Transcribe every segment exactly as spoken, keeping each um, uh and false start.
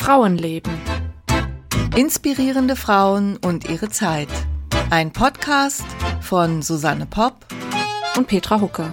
Frauenleben. Inspirierende Frauen und ihre Zeit. Ein Podcast von Susanne Popp und Petra Hucke.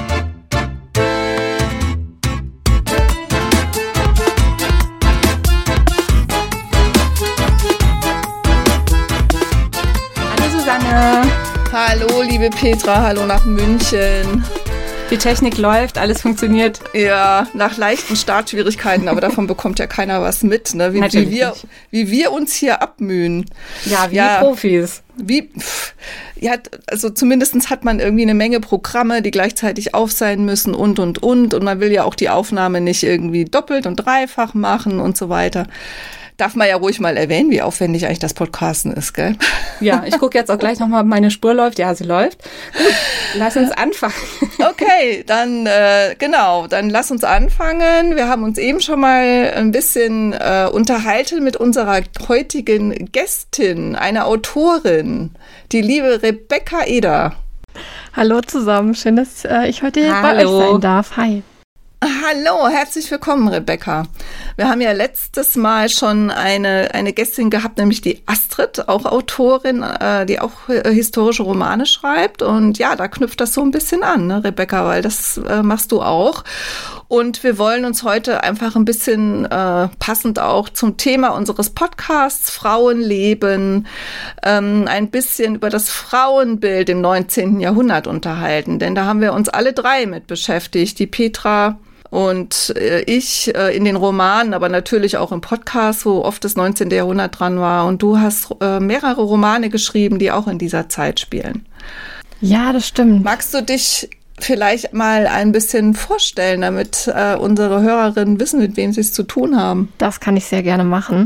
Hallo Susanne. Hallo liebe Petra, hallo nach München. Die Technik läuft, alles funktioniert. Ja, nach leichten Startschwierigkeiten, aber davon bekommt ja keiner was mit, ne? Wie, wie, wir, wie wir uns hier abmühen. Ja, wie ja, Profis. Wie, pff, ja, also zumindest hat man irgendwie eine Menge Programme, die gleichzeitig auf sein müssen und, und, und. Und man will ja auch die Aufnahme nicht irgendwie doppelt und dreifach machen und so weiter. Darf man ja ruhig mal erwähnen, wie aufwendig eigentlich das Podcasten ist, gell? Ja, ich gucke jetzt auch gleich nochmal, ob meine Spur läuft. Ja, sie läuft. Gut, lass uns anfangen. Okay, dann äh, genau, dann lass uns anfangen. Wir haben uns eben schon mal ein bisschen äh, unterhalten mit unserer heutigen Gästin, einer Autorin, die liebe Rebecca Eder. Hallo zusammen, schön, dass äh, ich heute Hallo. bei euch sein darf. Hi. Hallo, herzlich willkommen, Rebecca. Wir haben ja letztes Mal schon eine eine Gästin gehabt, nämlich die Astrid, auch Autorin, äh, die auch äh, historische Romane schreibt. Und ja, da knüpft das so ein bisschen an, ne, Rebecca, weil das äh, machst du auch. Und wir wollen uns heute einfach ein bisschen äh, passend auch zum Thema unseres Podcasts Frauenleben ähm, ein bisschen über das Frauenbild im neunzehnten Jahrhundert unterhalten. Denn da haben wir uns alle drei mit beschäftigt. Die Petra und äh, ich äh, in den Romanen, aber natürlich auch im Podcast, wo oft das neunzehnte Jahrhundert dran war. Und du hast äh, mehrere Romane geschrieben, die auch in dieser Zeit spielen. Ja, das stimmt. Magst du dich vielleicht mal ein bisschen vorstellen, damit äh, unsere Hörerinnen wissen, mit wem sie es zu tun haben? Das kann ich sehr gerne machen.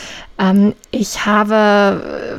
Ähm, ich habe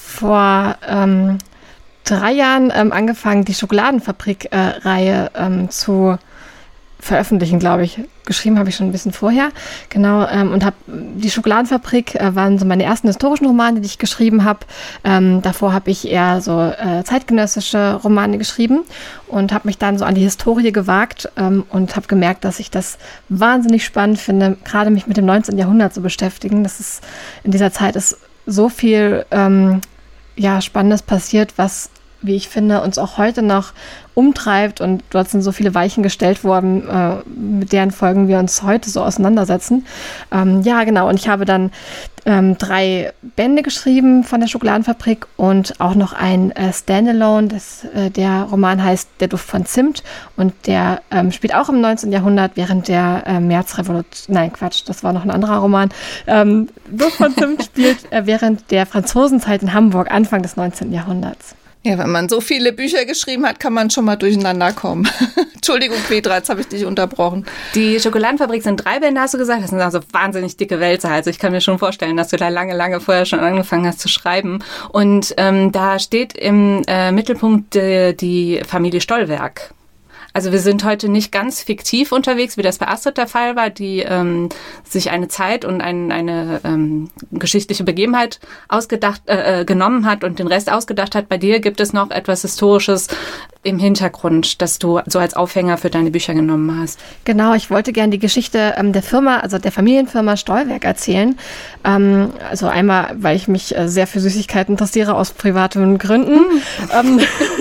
vor ähm, drei Jahren ähm, angefangen, die Schokoladenfabrik-Reihe äh, ähm, zu veröffentlichen, glaube ich. Geschrieben habe ich schon ein bisschen vorher, genau, ähm, und habe die Schokoladenfabrik äh, waren so meine ersten historischen Romane, die ich geschrieben habe. Ähm, davor habe ich eher so äh, zeitgenössische Romane geschrieben und habe mich dann so an die Historie gewagt ähm, und habe gemerkt, dass ich das wahnsinnig spannend finde, gerade mich mit dem neunzehnten Jahrhundert zu beschäftigen. Das ist in dieser Zeit ist so viel ähm, ja, Spannendes passiert, was, wie ich finde, uns auch heute noch umtreibt, und dort sind so viele Weichen gestellt worden, äh, mit deren Folgen wir uns heute so auseinandersetzen. Ähm, ja, genau, und ich habe dann ähm, drei Bände geschrieben von der Schokoladenfabrik und auch noch ein äh, Standalone, das, äh, der Roman heißt Der Duft von Zimt, und der ähm, spielt auch im neunzehnten Jahrhundert während der äh, Märzrevolution, nein, Quatsch, das war noch ein anderer Roman. Ähm, Duft von Zimt spielt äh, während der Franzosenzeit in Hamburg, Anfang des neunzehnten Jahrhunderts. Ja, wenn man so viele Bücher geschrieben hat, kann man schon mal durcheinander kommen. Entschuldigung, Petra, jetzt habe ich dich unterbrochen. Die Schokoladenfabrik sind drei Bände, hast du gesagt. Das sind also wahnsinnig dicke Wälzer. Also ich kann mir schon vorstellen, dass du da lange, lange vorher schon angefangen hast zu schreiben. Und ähm, da steht im äh, Mittelpunkt äh, die Familie Stollwerk. Also wir sind heute nicht ganz fiktiv unterwegs, wie das bei Astrid der Fall war, die ähm, sich eine Zeit und ein, eine ähm, geschichtliche Begebenheit ausgedacht äh, genommen hat und den Rest ausgedacht hat. Bei dir gibt es noch etwas Historisches im Hintergrund, das du so als Aufhänger für deine Bücher genommen hast. Genau, ich wollte gerne die Geschichte ähm, der Firma, also der Familienfirma Stollwerk erzählen. Ähm, also einmal, weil ich mich äh, sehr für Süßigkeiten interessiere, aus privaten Gründen. ähm,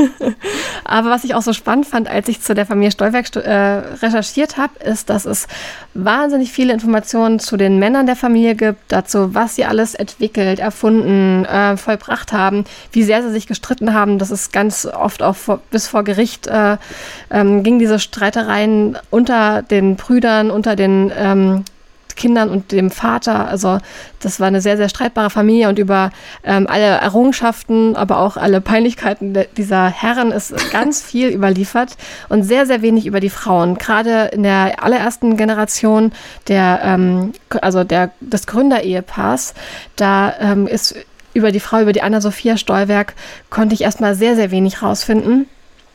aber was ich auch so spannend fand, als ich zu der Familie Stollwerk äh, recherchiert habe, ist, dass es wahnsinnig viele Informationen zu den Männern der Familie gibt, dazu, was sie alles entwickelt, erfunden, äh, vollbracht haben, wie sehr sie sich gestritten haben. Das ist ganz oft auch vor, bis vor Gericht äh, ähm, ging diese Streitereien unter den Brüdern, unter den ähm, Kindern und dem Vater. Also das war eine sehr, sehr streitbare Familie, und über ähm, alle Errungenschaften, aber auch alle Peinlichkeiten de- dieser Herren ist ganz viel überliefert und sehr, sehr wenig über die Frauen. Gerade in der allerersten Generation der, ähm, also der, des Gründerehepaars, da ähm, ist über die Frau, über die Anna-Sophia Stollwerk, konnte ich erstmal sehr, sehr wenig rausfinden.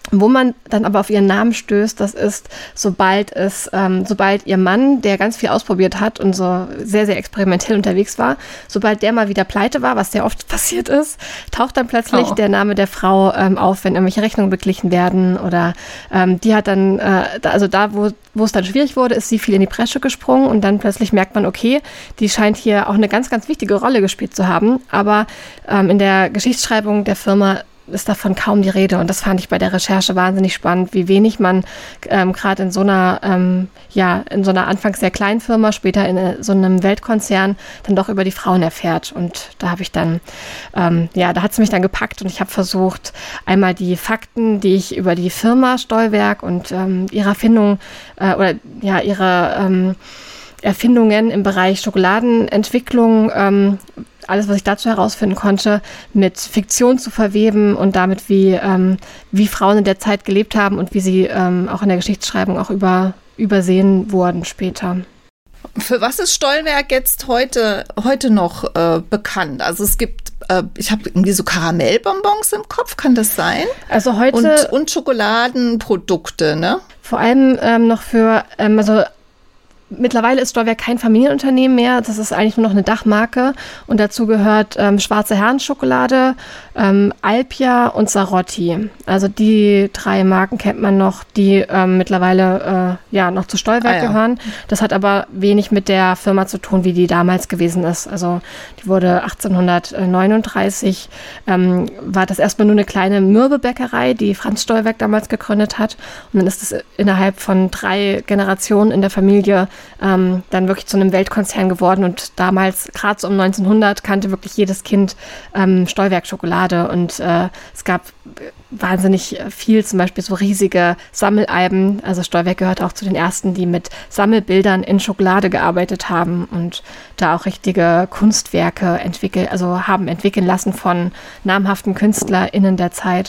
Wo man dann aber auf ihren Namen stößt, das ist, sobald es, ähm, sobald ihr Mann, der ganz viel ausprobiert hat und so sehr, sehr experimentell unterwegs war, sobald der mal wieder pleite war, was sehr oft passiert ist, taucht dann plötzlich oh. der Name der Frau ähm, auf, wenn irgendwelche Rechnungen beglichen werden oder ähm, die hat dann, äh, da, also da, wo wo es dann schwierig wurde, ist sie viel in die Bresche gesprungen und dann plötzlich merkt man, okay, die scheint hier auch eine ganz, ganz wichtige Rolle gespielt zu haben, aber ähm, in der Geschichtsschreibung der Firma ist davon kaum die Rede und das fand ich bei der Recherche wahnsinnig spannend, wie wenig man ähm, gerade in so einer ähm, ja in so einer anfangs sehr kleinen Firma, später in äh, so einem Weltkonzern dann doch über die Frauen erfährt und da habe ich dann ähm, ja da hat es mich dann gepackt und ich habe versucht einmal die Fakten, die ich über die Firma Stollwerk und ähm, ihre Erfindung äh, oder ja ihre ähm, Erfindungen im Bereich Schokoladenentwicklung, ähm, alles, was ich dazu herausfinden konnte, mit Fiktion zu verweben und damit, wie, ähm, wie Frauen in der Zeit gelebt haben und wie sie ähm, auch in der Geschichtsschreibung auch über, übersehen wurden später. Für was ist Stollwerk jetzt heute, heute noch äh, bekannt? Also es gibt, äh, ich habe irgendwie so Karamellbonbons im Kopf, kann das sein? Also heute und, und Schokoladenprodukte, ne? Vor allem ähm, noch für, ähm, also mittlerweile ist Stollwerk kein Familienunternehmen mehr, das ist eigentlich nur noch eine Dachmarke und dazu gehört ähm, Schwarze Herrenschokolade, ähm, Alpia und Sarotti. Also die drei Marken kennt man noch, die ähm, mittlerweile äh, ja noch zu Stollwerk ah, ja. gehören. Das hat aber wenig mit der Firma zu tun, wie die damals gewesen ist. Also die wurde achtzehnhundertneununddreißig, ähm, war das erstmal nur eine kleine Mürbebäckerei, die Franz Stollwerk damals gegründet hat und dann ist es innerhalb von drei Generationen in der Familie Ähm, dann wirklich zu einem Weltkonzern geworden und damals, gerade so um neunzehnhundert, kannte wirklich jedes Kind ähm, Stollwerk-Schokolade und äh, es gab wahnsinnig viel, zum Beispiel so riesige Sammelalben, also Stollwerk gehört auch zu den ersten, die mit Sammelbildern in Schokolade gearbeitet haben und da auch richtige Kunstwerke entwickelt, also haben entwickeln lassen von namhaften KünstlerInnen der Zeit.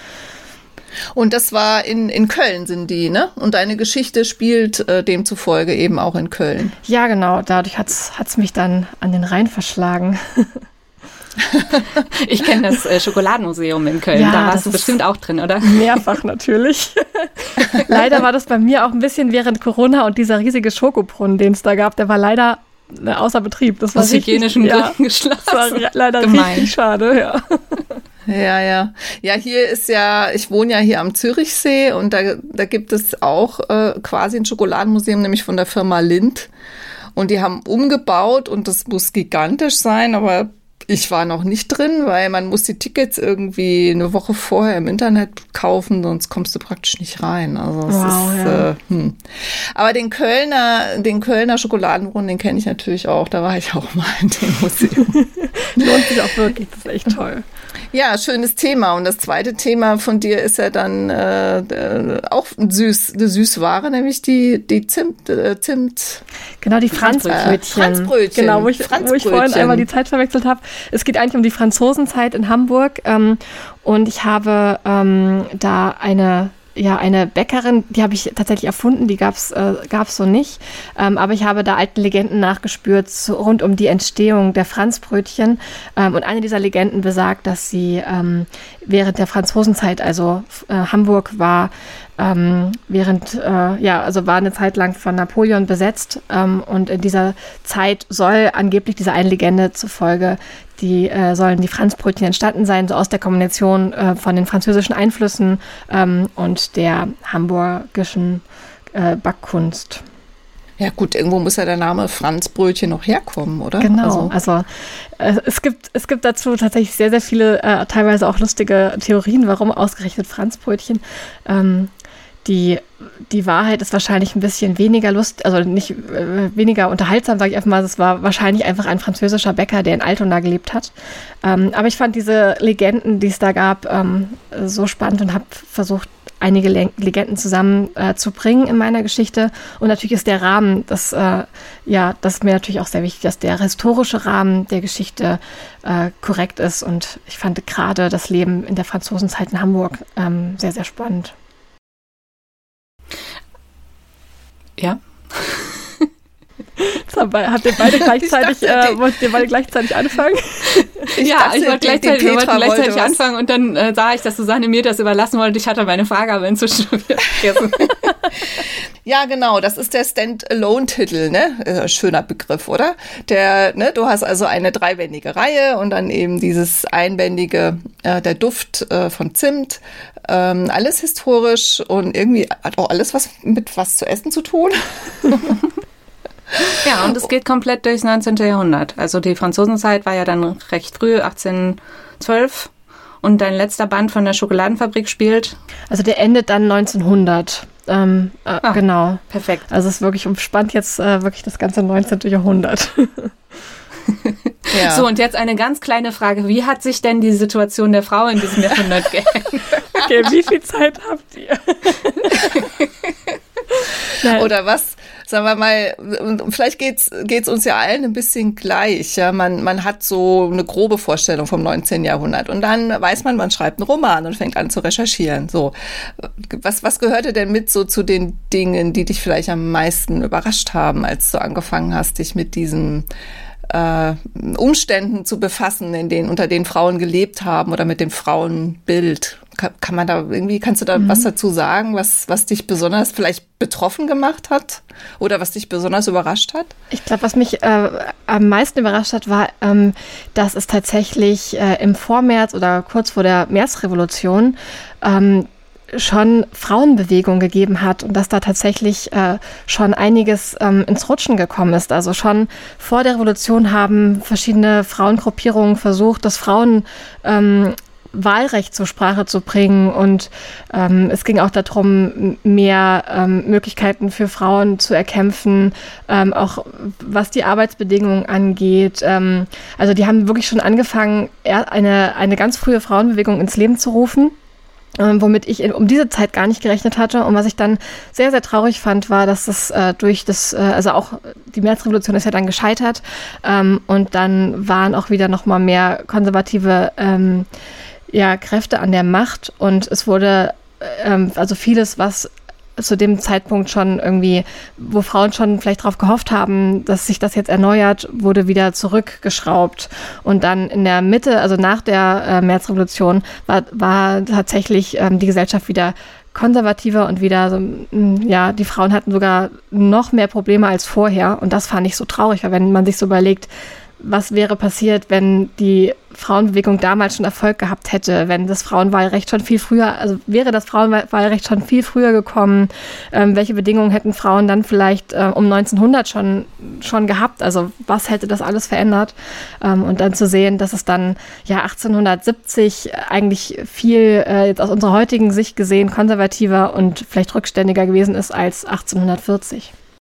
Und das war in, in Köln sind die, ne? Und deine Geschichte spielt äh, demzufolge eben auch in Köln. Ja, genau. Dadurch hat's hat's mich dann an den Rhein verschlagen. Ich kenne das äh, Schokoladenmuseum in Köln. Ja, da warst du bestimmt auch drin, oder? Mehrfach natürlich. Leider war das bei mir auch ein bisschen während Corona und dieser riesige Schokobrunnen, den es da gab, der war leider außer Betrieb. Das war aus hygienischen Gründen geschlossen. Das war leider Gemein. Richtig schade, ja. Ja, ja. Ja, hier ist ja, ich wohne ja hier am Zürichsee und da, da gibt es auch äh, quasi ein Schokoladenmuseum, nämlich von der Firma Lindt. Und die haben umgebaut und das muss gigantisch sein, aber ich war noch nicht drin, weil man muss die Tickets irgendwie eine Woche vorher im Internet kaufen, sonst kommst du praktisch nicht rein. Also es wow, ist, ja. äh, hm. Aber den Kölner, den Kölner Schokoladenbrunnen, den kenne ich natürlich auch. Da war ich auch mal in dem Museum. Lohnt sich auch wirklich, das ist echt toll. Ja, schönes Thema. Und das zweite Thema von dir ist ja dann äh, auch süß, eine Süßware, nämlich die, die Zimt, äh, Zimt. Genau, die Franzbrötchen. Äh, Franzbrötchen. Genau, wo ich, wo ich vorhin einmal die Zeit verwechselt habe. Es geht eigentlich um die Franzosenzeit in Hamburg. Ähm, und ich habe ähm, da eine... Ja, eine Bäckerin, die habe ich tatsächlich erfunden, die gab's äh, gab's so nicht. Ähm, aber ich habe da alten Legenden nachgespürt so rund um die Entstehung der Franzbrötchen. Ähm, und eine dieser Legenden besagt, dass sie ähm, während der Franzosenzeit, also äh, Hamburg war ähm, während, äh, ja, also war eine Zeit lang von Napoleon besetzt. Ähm, und in dieser Zeit soll angeblich dieser einen Legende zufolge die äh, sollen die Franzbrötchen entstanden sein, so aus der Kombination äh, von den französischen Einflüssen ähm, und der hamburgischen äh, Backkunst. Ja gut, irgendwo muss ja der Name Franzbrötchen noch herkommen, oder? Genau, also, also äh, es gibt es gibt dazu tatsächlich sehr, sehr viele, äh, teilweise auch lustige Theorien, warum ausgerechnet Franzbrötchen. Ähm, Die, die Wahrheit ist wahrscheinlich ein bisschen weniger lust, also nicht äh, weniger unterhaltsam, sage ich einfach mal. Es war wahrscheinlich einfach ein französischer Bäcker, der in Altona gelebt hat. Ähm, aber ich fand diese Legenden, die es da gab, ähm, so spannend und habe versucht, einige Le- Legenden zusammenzubringen äh, in meiner Geschichte. Und natürlich ist der Rahmen, das, äh, ja, das ist mir natürlich auch sehr wichtig, dass der historische Rahmen der Geschichte äh, korrekt ist. Und ich fand gerade das Leben in der Franzosenzeit in Hamburg ähm, sehr, sehr spannend. Ja. Habt ihr beide gleichlich, äh, wollt ihr beide gleichzeitig anfangen? Ich ja, dachte, ich wollte die- die gleichzeitig, wir Petra wollten gleichzeitig wollte was. anfangen und dann äh, sah ich, dass Susanne mir das überlassen wollte. Ich hatte meine Frage aber inzwischen schon wieder vergessen. Ja, genau, das ist der Stand-Alone-Titel, ne? Äh, schöner Begriff, oder? Der, ne, du hast also eine dreibändige Reihe und dann eben dieses einbändige, äh, der Duft äh, von Zimt, ähm, alles historisch und irgendwie hat auch alles was mit was zu essen zu tun. Ja, und es geht komplett durchs neunzehnten. Jahrhundert. Also die Franzosenzeit war ja dann recht früh, achtzehnhundertzwölf. Und dein letzter Band von der Schokoladenfabrik spielt? Also der endet dann neunzehnhundert. Ähm, äh, Ah, genau. Perfekt. Also es ist wirklich umspannt jetzt äh, wirklich das ganze neunzehnten. Jahrhundert. Ja. So, und jetzt eine ganz kleine Frage. Wie hat sich denn die Situation der Frau in diesem Jahrhundert geändert? Okay, wie viel Zeit habt ihr? Nein. Oder was? Sagen wir mal, und vielleicht geht's geht's uns ja allen ein bisschen gleich. Ja, man man hat so eine grobe Vorstellung vom neunzehnten. Jahrhundert und dann weiß man, man schreibt einen Roman und fängt an zu recherchieren. So, was was gehörte denn mit so zu den Dingen, die dich vielleicht am meisten überrascht haben, als du angefangen hast, dich mit diesen äh, Umständen zu befassen, in denen unter denen Frauen gelebt haben oder mit dem Frauenbild? Kann, kann man da irgendwie, kannst du da mhm. was dazu sagen, was, was dich besonders vielleicht betroffen gemacht hat oder was dich besonders überrascht hat? Ich glaube, was mich äh, am meisten überrascht hat, war, ähm, dass es tatsächlich äh, im Vormärz oder kurz vor der Märzrevolution ähm, schon Frauenbewegung gegeben hat und dass da tatsächlich äh, schon einiges ähm, ins Rutschen gekommen ist. Also schon vor der Revolution haben verschiedene Frauengruppierungen versucht, dass Frauen ähm, Wahlrecht zur Sprache zu bringen und ähm, es ging auch darum, mehr ähm, Möglichkeiten für Frauen zu erkämpfen, ähm, auch was die Arbeitsbedingungen angeht. Ähm, also die haben wirklich schon angefangen, eine, eine ganz frühe Frauenbewegung ins Leben zu rufen. Ähm, womit ich in, um diese Zeit gar nicht gerechnet hatte. Und was ich dann sehr, sehr traurig fand, war, dass das äh, durch das, äh, also auch die Märzrevolution ist ja dann gescheitert. Ähm, und dann waren auch wieder nochmal mehr konservative ähm, ja, Kräfte an der Macht. Und es wurde ähm, also vieles, was zu dem Zeitpunkt schon irgendwie, wo Frauen schon vielleicht darauf gehofft haben, dass sich das jetzt erneuert, wurde wieder zurückgeschraubt. Und dann in der Mitte, also nach der äh, Märzrevolution, war, war tatsächlich ähm, die Gesellschaft wieder konservativer und wieder so, ja, die Frauen hatten sogar noch mehr Probleme als vorher. Und das fand ich so traurig, weil wenn man sich so überlegt, was wäre passiert, wenn die Frauenbewegung damals schon Erfolg gehabt hätte, wenn das Frauenwahlrecht schon viel früher, also wäre das Frauenwahlrecht schon viel früher gekommen, ähm, welche Bedingungen hätten Frauen dann vielleicht äh, um neunzehnhundert schon, schon gehabt, also was hätte das alles verändert, ähm, und dann zu sehen, dass es dann ja achtzehnhundertsiebzig eigentlich viel, äh, jetzt aus unserer heutigen Sicht gesehen, konservativer und vielleicht rückständiger gewesen ist als achtzehnhundertvierzig.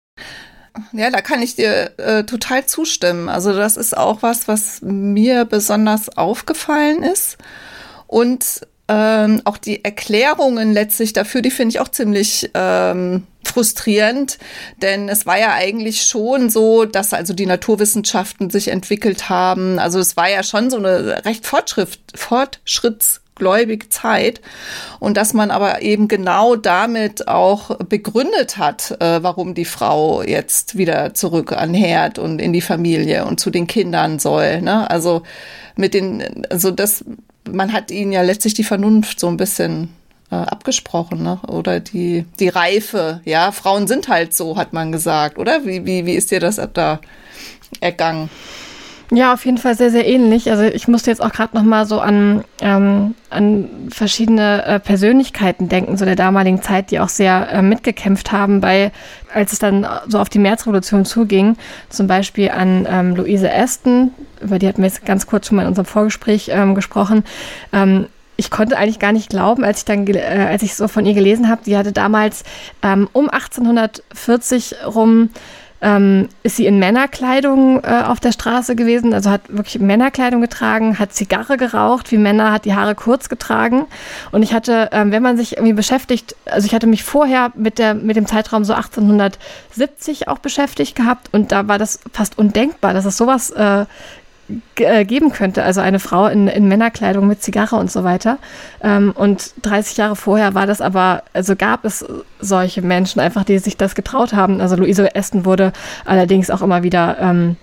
Ja, da kann ich dir äh, total zustimmen. Also das ist auch was, was mir besonders aufgefallen ist. Und ähm, auch die Erklärungen letztlich dafür, die finde ich auch ziemlich ähm, frustrierend. Denn es war ja eigentlich schon so, dass also die Naturwissenschaften sich entwickelt haben. Also es war ja schon so eine recht Fortschritt, Fortschritts gläubige Zeit und dass man aber eben genau damit auch begründet hat, äh, warum die Frau jetzt wieder zurück an Herd und in die Familie und zu den Kindern soll, ne? Also mit den, also das, man hat ihnen ja letztlich die Vernunft so ein bisschen äh, abgesprochen, ne? Oder die die Reife, ja, Frauen sind halt so, hat man gesagt, oder? Wie wie wie ist dir das da ergangen? Ja, auf jeden Fall sehr, sehr ähnlich. Also ich musste jetzt auch gerade noch mal so an, ähm, an verschiedene äh, Persönlichkeiten denken, so der damaligen Zeit, die auch sehr äh, mitgekämpft haben, bei, als es dann so auf die Märzrevolution zuging. Zum Beispiel an ähm, Louise Aston, über die hatten wir jetzt ganz kurz schon mal in unserem Vorgespräch ähm, gesprochen. Ähm, Ich konnte eigentlich gar nicht glauben, als ich dann, äh, als ich so von ihr gelesen habe, die hatte damals ähm, um achtzehnhundertvierzig rum, ähm, ist sie in Männerkleidung äh, auf der Straße gewesen, also hat wirklich Männerkleidung getragen, hat Zigarre geraucht, wie Männer, hat die Haare kurz getragen. Und ich hatte, ähm, wenn man sich irgendwie beschäftigt, also ich hatte mich vorher mit der mit dem Zeitraum so achtzehnhundertsiebzig auch beschäftigt gehabt und da war das fast undenkbar, dass es sowas äh, geben könnte, also eine Frau in, in Männerkleidung mit Zigarre und so weiter. Ähm, und dreißig Jahre vorher war das aber, also gab es solche Menschen einfach, die sich das getraut haben. Also Louise Aston wurde allerdings auch immer wieder ähm,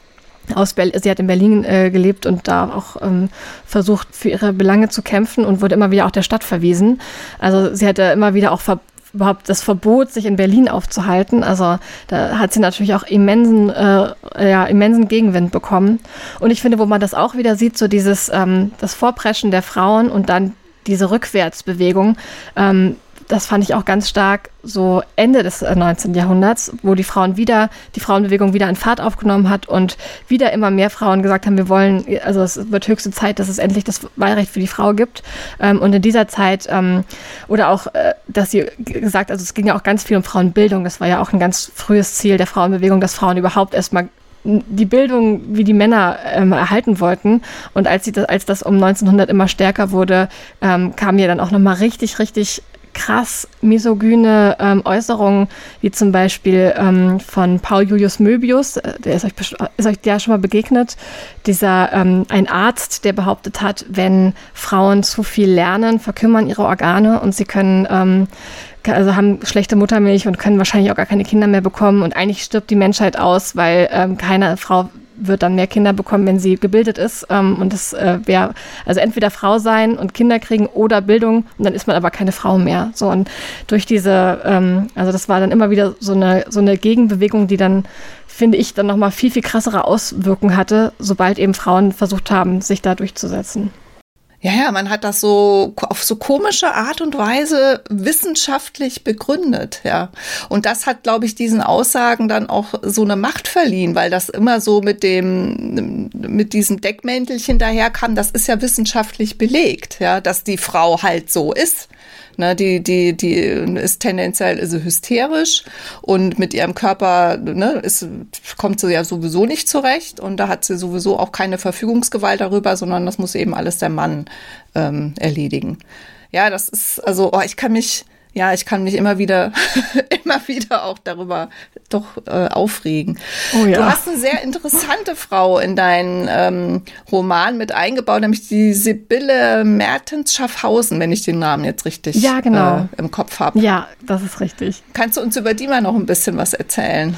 aus Berlin, sie hat in Berlin äh, gelebt und da auch ähm, versucht, für ihre Belange zu kämpfen und wurde immer wieder auch der Stadt verwiesen. Also sie hatte immer wieder auch ver- überhaupt das Verbot, sich in Berlin aufzuhalten. Also da hat sie natürlich auch immensen, äh, ja, immensen Gegenwind bekommen. Und ich finde, wo man das auch wieder sieht, so dieses ähm, das Vorpreschen der Frauen und dann diese Rückwärtsbewegung, ähm, das fand ich auch ganz stark so Ende des neunzehnten Jahrhunderts, wo die Frauen wieder, die Frauenbewegung wieder an Fahrt aufgenommen hat und wieder immer mehr Frauen gesagt haben, wir wollen, also es wird höchste Zeit, dass es endlich das Wahlrecht für die Frau gibt. Und in dieser Zeit, oder auch, dass sie gesagt, also es ging ja auch ganz viel um Frauenbildung, das war ja auch ein ganz frühes Ziel der Frauenbewegung, dass Frauen überhaupt erstmal die Bildung wie die Männer ähm, erhalten wollten. Und als, sie das, als das um neunzehnhundert immer stärker wurde, ähm, kamen ja dann auch nochmal richtig, richtig krass misogyne ähm, Äußerungen, wie zum Beispiel ähm, von Paul Julius Möbius, der ist euch, ist euch ja schon mal begegnet, dieser ähm, ein Arzt, der behauptet hat, wenn Frauen zu viel lernen, verkümmern ihre Organe und sie können ähm, also haben schlechte Muttermilch und können wahrscheinlich auch gar keine Kinder mehr bekommen und eigentlich stirbt die Menschheit aus, weil ähm, keine Frau wird dann mehr Kinder bekommen, wenn sie gebildet ist. Ähm, und das äh, wäre also entweder Frau sein und Kinder kriegen oder Bildung und dann ist man aber keine Frau mehr. So und durch diese, ähm, also das war dann immer wieder so eine so eine Gegenbewegung, die dann, finde ich, dann nochmal viel, viel krassere Auswirkungen hatte, sobald eben Frauen versucht haben, sich da durchzusetzen. Ja, ja, man hat das so auf so komische Art und Weise wissenschaftlich begründet, ja. Und das hat, glaube ich, diesen Aussagen dann auch so eine Macht verliehen, weil das immer so mit dem, mit diesem Deckmäntelchen daherkam. Das ist ja wissenschaftlich belegt, ja, dass die Frau halt so ist. Ne, die, die, die ist tendenziell ist sie hysterisch und mit ihrem Körper, ne, ist, kommt sie ja sowieso nicht zurecht und da hat sie sowieso auch keine Verfügungsgewalt darüber, sondern das muss eben alles der Mann ähm, erledigen. Ja, das ist, also, oh, ich kann mich, ja, ich kann mich immer wieder, immer wieder auch darüber doch äh, aufregen. Oh ja. Du hast eine sehr interessante Frau in deinen ähm, Roman mit eingebaut, nämlich die Sibylle Mertens-Schaffhausen, wenn ich den Namen jetzt richtig ja, genau. äh, im Kopf habe. Ja, das ist richtig. Kannst du uns über die mal noch ein bisschen was erzählen?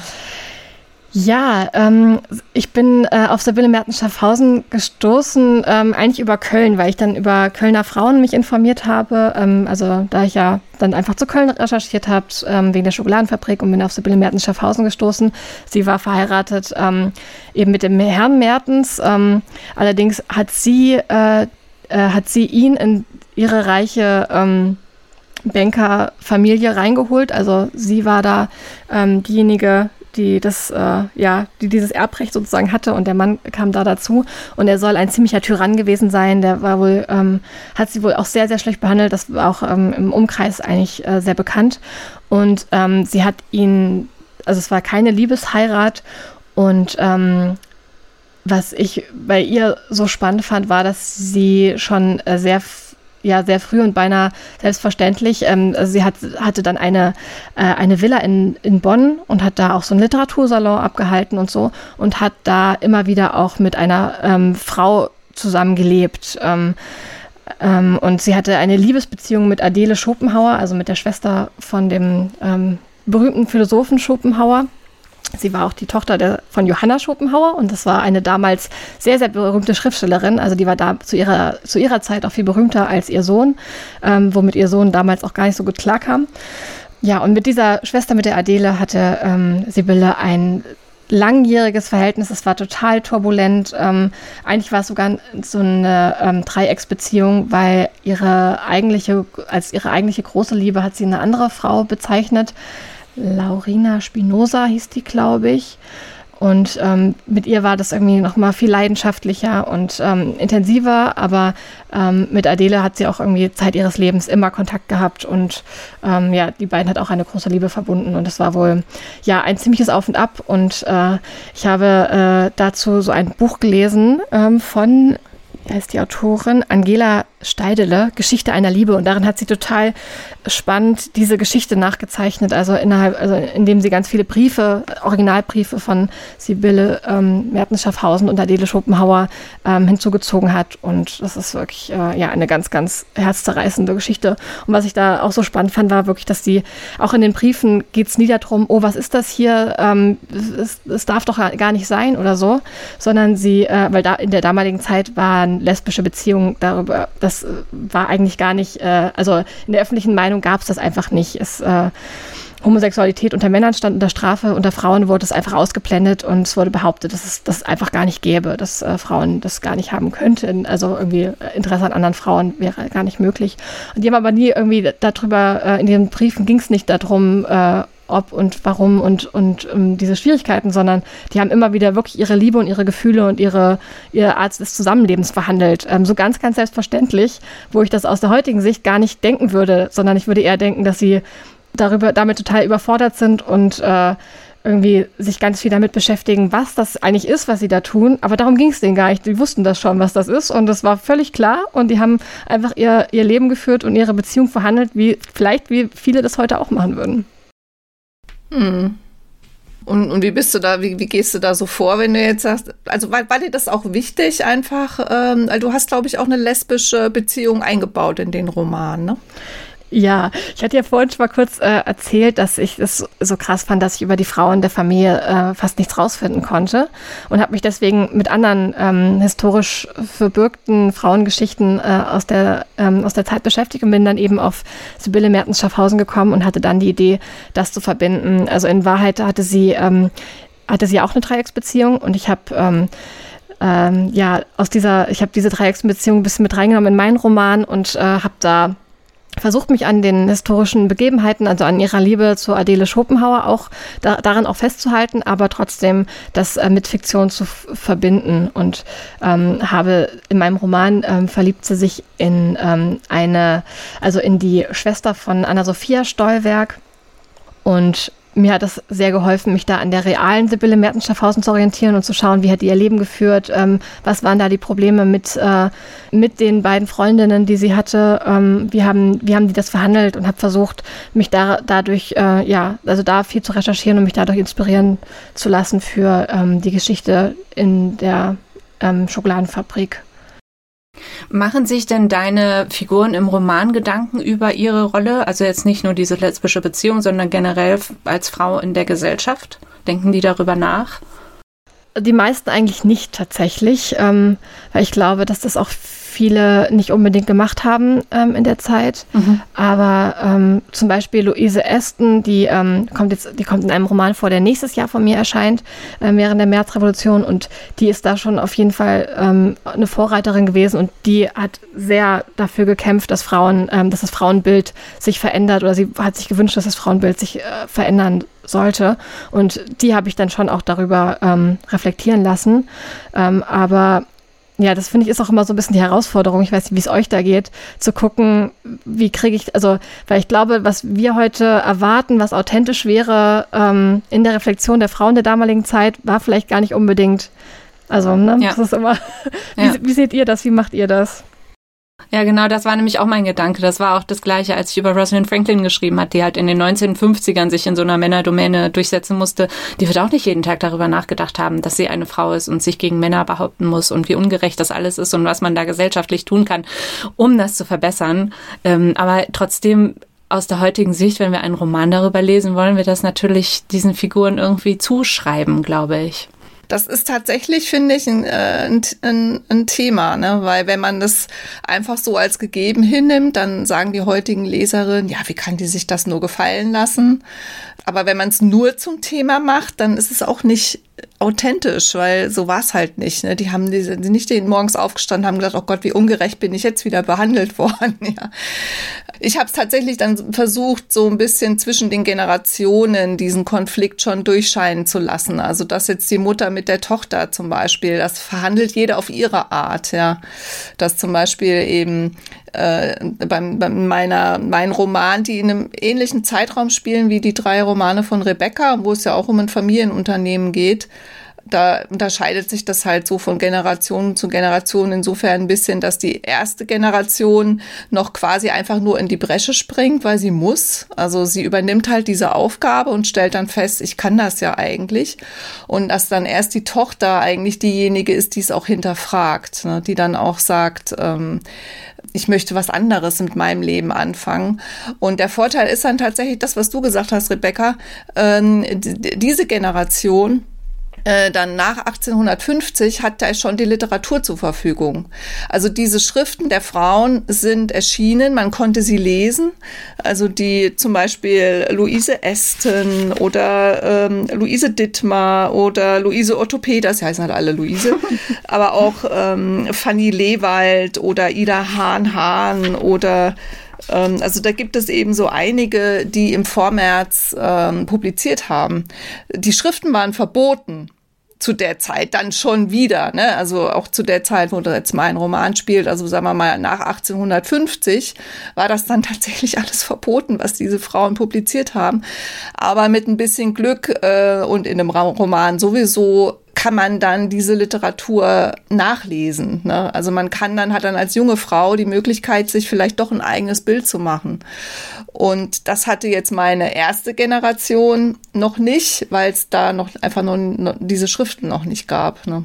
Ja, ähm, ich bin äh, auf Sibylle Mertens-Schaffhausen gestoßen, ähm, eigentlich über Köln, weil ich dann über Kölner Frauen mich informiert habe. Ähm, also da ich ja dann einfach zu Köln recherchiert habe, ähm, wegen der Schokoladenfabrik und bin auf Sibylle Mertens-Schaffhausen gestoßen. Sie war verheiratet ähm, eben mit dem Herrn Mertens. Ähm, allerdings hat sie, äh, äh, hat sie ihn in ihre reiche ähm, Bankerfamilie reingeholt. Also sie war da ähm, diejenige, die das, äh, ja, die dieses Erbrecht sozusagen hatte und der Mann kam da dazu und er soll ein ziemlicher Tyrann gewesen sein, der war wohl, ähm, hat sie wohl auch sehr, sehr schlecht behandelt, das war auch ähm, im Umkreis eigentlich äh, sehr bekannt und ähm, sie hat ihn, also es war keine Liebesheirat und ähm, was ich bei ihr so spannend fand, war, dass sie schon äh, sehr ja sehr früh und beinahe selbstverständlich. Ähm, also sie hat, hatte dann eine, äh, eine Villa in, in Bonn und hat da auch so einen Literatursalon abgehalten und so und hat da immer wieder auch mit einer ähm, Frau zusammen gelebt. Ähm, ähm, und sie hatte eine Liebesbeziehung mit Adele Schopenhauer, also mit der Schwester von dem ähm, berühmten Philosophen Schopenhauer. Sie war auch die Tochter der, von Johanna Schopenhauer und das war eine damals sehr, sehr berühmte Schriftstellerin. Also die war da zu ihrer, zu ihrer Zeit auch viel berühmter als ihr Sohn, ähm, womit ihr Sohn damals auch gar nicht so gut klarkam. Ja, und mit dieser Schwester, mit der Adele, hatte ähm, Sibylle ein langjähriges Verhältnis. Es war total turbulent. Ähm, eigentlich war es sogar so eine ähm, Dreiecksbeziehung, weil ihre eigentliche, als ihre eigentliche große Liebe hat sie eine andere Frau bezeichnet. Laurina Spinoza hieß die, glaube ich. Und ähm, mit ihr war das irgendwie noch mal viel leidenschaftlicher und ähm, intensiver. Aber ähm, mit Adele hat sie auch irgendwie Zeit ihres Lebens immer Kontakt gehabt. Und ähm, ja, die beiden hat auch eine große Liebe verbunden. Und das war wohl ja ein ziemliches Auf und Ab. Und äh, ich habe äh, dazu so ein Buch gelesen ähm, von, wie heißt die Autorin? Angela Steidele, Geschichte einer Liebe. Und darin hat sie total spannend diese Geschichte nachgezeichnet, also innerhalb, also indem sie ganz viele Briefe, Originalbriefe von Sibylle ähm, Mertens-Schaffhausen und Adele Schopenhauer ähm, hinzugezogen hat. Und das ist wirklich äh, ja eine ganz, ganz herzzerreißende Geschichte. Und was ich da auch so spannend fand, war wirklich, dass sie auch in den Briefen geht es nie darum, oh, was ist das hier? Ähm, es, es darf doch gar nicht sein oder so, sondern sie, äh, weil da in der damaligen Zeit waren lesbische Beziehungen darüber, das war eigentlich gar nicht, äh, also in der öffentlichen Meinung gab es das einfach nicht. Es, äh, Homosexualität unter Männern stand unter Strafe, unter Frauen wurde es einfach ausgeblendet und es wurde behauptet, dass es das einfach gar nicht gäbe, dass äh, Frauen das gar nicht haben könnten. Also irgendwie Interesse an anderen Frauen wäre gar nicht möglich. Und die haben aber nie irgendwie darüber, äh, in den Briefen ging es nicht darum, äh, ob und warum und, und um, diese Schwierigkeiten, sondern die haben immer wieder wirklich ihre Liebe und ihre Gefühle und ihre, ihre Art des Zusammenlebens verhandelt. Ähm, so ganz, ganz selbstverständlich, wo ich das aus der heutigen Sicht gar nicht denken würde, sondern ich würde eher denken, dass sie darüber, damit total überfordert sind und äh, irgendwie sich ganz viel damit beschäftigen, was das eigentlich ist, was sie da tun. Aber darum ging es denen gar nicht. Die wussten das schon, was das ist. Und das war völlig klar. Und die haben einfach ihr, ihr Leben geführt und ihre Beziehung verhandelt, wie vielleicht wie viele das heute auch machen würden. Hm. Und, und wie bist du da, wie, wie gehst du da so vor, wenn du jetzt sagst, also war, war dir das auch wichtig einfach, ähm, du hast, glaube ich, auch eine lesbische Beziehung eingebaut in den Roman, ne? Ja, ich hatte ja vorhin schon mal kurz äh, erzählt, dass ich es so, so krass fand, dass ich über die Frauen der Familie äh, fast nichts rausfinden konnte und habe mich deswegen mit anderen ähm, historisch verbürgten Frauengeschichten äh, aus der ähm, aus der Zeit beschäftigt und bin dann eben auf Sibylle Mertens-Schaffhausen gekommen und hatte dann die Idee, das zu verbinden. Also in Wahrheit hatte sie ähm, hatte sie auch eine Dreiecksbeziehung und ich habe ähm, ähm, ja aus dieser ich habe diese Dreiecksbeziehung ein bisschen mit reingenommen in meinen Roman und äh, habe da versucht, mich an den historischen Begebenheiten, also an ihrer Liebe zu Adele Schopenhauer auch da, daran auch festzuhalten, aber trotzdem das äh, mit Fiktion zu f- verbinden und ähm, habe in meinem Roman ähm, verliebt sie sich in ähm, eine, also in die Schwester von Anna-Sophia Stolberg und mir hat das sehr geholfen, mich da an der realen Sibylle Mertens-Schaffhausen zu orientieren und zu schauen, wie hat die ihr Leben geführt, ähm, was waren da die Probleme mit, äh, mit den beiden Freundinnen, die sie hatte, ähm, wie haben, wie haben die das verhandelt und habe versucht, mich da dadurch, äh, ja, also da viel zu recherchieren und mich dadurch inspirieren zu lassen für ähm, die Geschichte in der ähm, Schokoladenfabrik. Machen sich denn deine Figuren im Roman Gedanken über ihre Rolle? Also jetzt nicht nur diese lesbische Beziehung, sondern generell als Frau in der Gesellschaft? Denken die darüber nach? Die meisten eigentlich nicht tatsächlich, ähm, weil ich glaube, dass das auch viele nicht unbedingt gemacht haben ähm, in der Zeit. Mhm. Aber ähm, zum Beispiel Louise Aston, die ähm, kommt jetzt, die kommt in einem Roman vor, der nächstes Jahr von mir erscheint, äh, während der Märzrevolution. Und die ist da schon auf jeden Fall ähm, eine Vorreiterin gewesen und die hat sehr dafür gekämpft, dass Frauen, ähm, dass das Frauenbild sich verändert oder sie hat sich gewünscht, dass das Frauenbild sich äh, verändern sollte. Und die habe ich dann schon auch darüber ähm, reflektieren lassen. Ähm, aber ja, das finde ich ist auch immer so ein bisschen die Herausforderung, ich weiß nicht, wie es euch da geht, zu gucken, wie kriege ich, also, weil ich glaube, was wir heute erwarten, was authentisch wäre ähm, in der Reflexion der Frauen der damaligen Zeit, war vielleicht gar nicht unbedingt, also, ne, ja. Das ist immer, wie, ja. wie seht ihr das, wie macht ihr das? Ja, genau, das war nämlich auch mein Gedanke. Das war auch das Gleiche, als ich über Rosalind Franklin geschrieben hat, die halt in den neunzehnhundertfünfzigern sich in so einer Männerdomäne durchsetzen musste. Die wird auch nicht jeden Tag darüber nachgedacht haben, dass sie eine Frau ist und sich gegen Männer behaupten muss und wie ungerecht das alles ist und was man da gesellschaftlich tun kann, um das zu verbessern. Ähm, aber trotzdem aus der heutigen Sicht, wenn wir einen Roman darüber lesen, wollen wir das natürlich diesen Figuren irgendwie zuschreiben, glaube ich. Das ist tatsächlich, finde ich, ein, ein, ein, ein Thema, ne? Weil wenn man das einfach so als gegeben hinnimmt, dann sagen die heutigen Leserinnen, ja, wie kann die sich das nur gefallen lassen? Aber wenn man es nur zum Thema macht, dann ist es auch nicht authentisch, weil so war es halt nicht. Ne? Die haben die sind nicht morgens aufgestanden, haben gedacht, oh Gott, wie ungerecht bin ich jetzt wieder behandelt worden. Ja. Ich habe es tatsächlich dann versucht, so ein bisschen zwischen den Generationen diesen Konflikt schon durchscheinen zu lassen. Also dass jetzt die Mutter mit der Tochter zum Beispiel, das verhandelt jeder auf ihre Art. Ja, dass zum Beispiel eben äh, beim, bei meiner mein Roman, die in einem ähnlichen Zeitraum spielen wie die drei Romane von Rebecca, wo es ja auch um ein Familienunternehmen geht. da unterscheidet sich das halt so von Generation zu Generation insofern ein bisschen, dass die erste Generation noch quasi einfach nur in die Bresche springt, weil sie muss. Also sie übernimmt halt diese Aufgabe und stellt dann fest, ich kann das ja eigentlich. Und dass dann erst die Tochter eigentlich diejenige ist, die es auch hinterfragt, ne? Die dann auch sagt, ähm, ich möchte was anderes mit meinem Leben anfangen. Und der Vorteil ist dann tatsächlich das, was du gesagt hast, Rebecca, ähm, d- diese Generation, äh, dann nach achtzehnhundertfünfzig hat da schon die Literatur zur Verfügung. Also diese Schriften der Frauen sind erschienen, man konnte sie lesen. Also die zum Beispiel Louise Aston oder ähm, Luise Dittmar oder Luise Otto Peters, die heißen halt alle Luise, aber auch ähm, Fanny Lewald oder Ida Hahn-Hahn oder also da gibt es eben so einige, die im Vormärz ähm, publiziert haben. Die Schriften waren verboten zu der Zeit dann schon wieder, ne? Also auch zu der Zeit, wo jetzt mein Roman spielt, also sagen wir mal nach achtzehnhundertfünfzig, war das dann tatsächlich alles verboten, was diese Frauen publiziert haben. Aber mit ein bisschen Glück äh, und in einem Roman sowieso kann man dann diese Literatur nachlesen, ne? Also man kann dann, hat dann als junge Frau die Möglichkeit, sich vielleicht doch ein eigenes Bild zu machen. Und das hatte jetzt meine erste Generation noch nicht, weil es da noch einfach nur noch diese Schriften noch nicht gab, ne?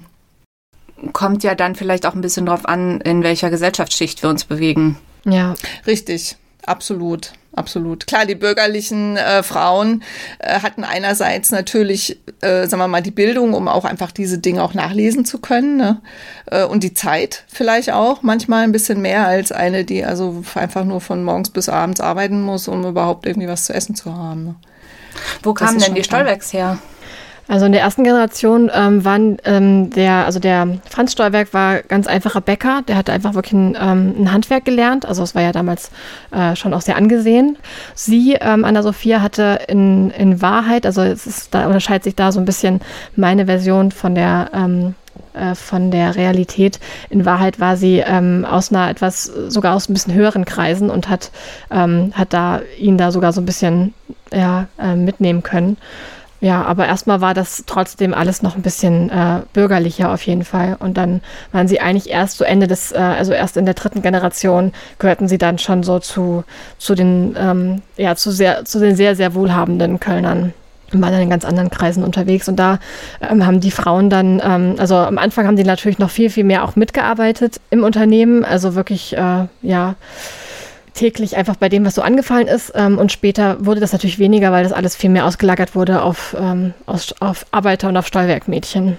Kommt ja dann vielleicht auch ein bisschen drauf an, in welcher Gesellschaftsschicht wir uns bewegen. Ja. Richtig. Absolut, absolut. Klar, die bürgerlichen äh, Frauen äh, hatten einerseits natürlich, äh, sagen wir mal, die Bildung, um auch einfach diese Dinge auch nachlesen zu können, ne? Äh, und die Zeit vielleicht auch, manchmal ein bisschen mehr als eine, die also einfach nur von morgens bis abends arbeiten muss, um überhaupt irgendwie was zu essen zu haben, ne? Wo kamen denn die Stollwerks her? Also in der ersten Generation ähm, waren ähm, der, also der Franz Stollwerk war ganz einfacher Bäcker, der hatte einfach wirklich ein, ähm, ein Handwerk gelernt, also es war ja damals äh, schon auch sehr angesehen. Sie, ähm, Anna-Sophia, hatte in, in Wahrheit, also es ist, da unterscheidet sich da so ein bisschen meine Version von der ähm, äh, von der Realität. In Wahrheit war sie ähm, aus einer etwas, sogar aus ein bisschen höheren Kreisen und hat, ähm, hat da ihn da sogar so ein bisschen ja, äh, mitnehmen können. Ja, aber erstmal war das trotzdem alles noch ein bisschen äh, bürgerlicher auf jeden Fall. Und dann waren sie eigentlich erst so Ende des, äh, also erst in der dritten Generation gehörten sie dann schon so zu, zu den, ähm, ja, zu sehr, zu den sehr, sehr wohlhabenden Kölnern. Waren dann in ganz anderen Kreisen unterwegs. Und da ähm, haben die Frauen dann, ähm, also am Anfang haben die natürlich noch viel, viel mehr auch mitgearbeitet im Unternehmen. Also wirklich, äh, ja, täglich einfach bei dem, was so angefallen ist. Ähm, und später wurde das natürlich weniger, weil das alles viel mehr ausgelagert wurde auf, ähm, aus, auf Arbeiter und auf Stollwerkmädchen.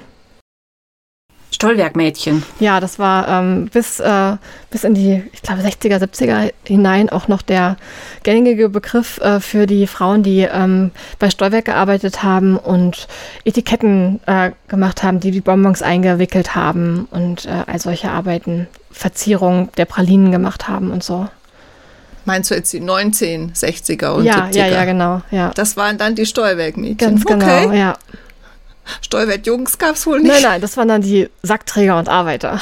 Stollwerkmädchen. Ja, das war ähm, bis, äh, bis in die, ich glaube, sechziger, siebziger hinein auch noch der gängige Begriff äh, für die Frauen, die ähm, bei Stollwerk gearbeitet haben und Etiketten äh, gemacht haben, die die Bonbons eingewickelt haben und äh, all solche Arbeiten, Verzierung der Pralinen gemacht haben und so. Meinst du jetzt die neunzehnhundertsechziger und ja, siebziger? Ja, ja, genau. Ja. Das waren dann die Stollwerkmädchen. Ganz genau, okay. Ja. Stollwerk-Jungs gab es wohl nicht? Nein, nein, das waren dann die Sackträger und Arbeiter.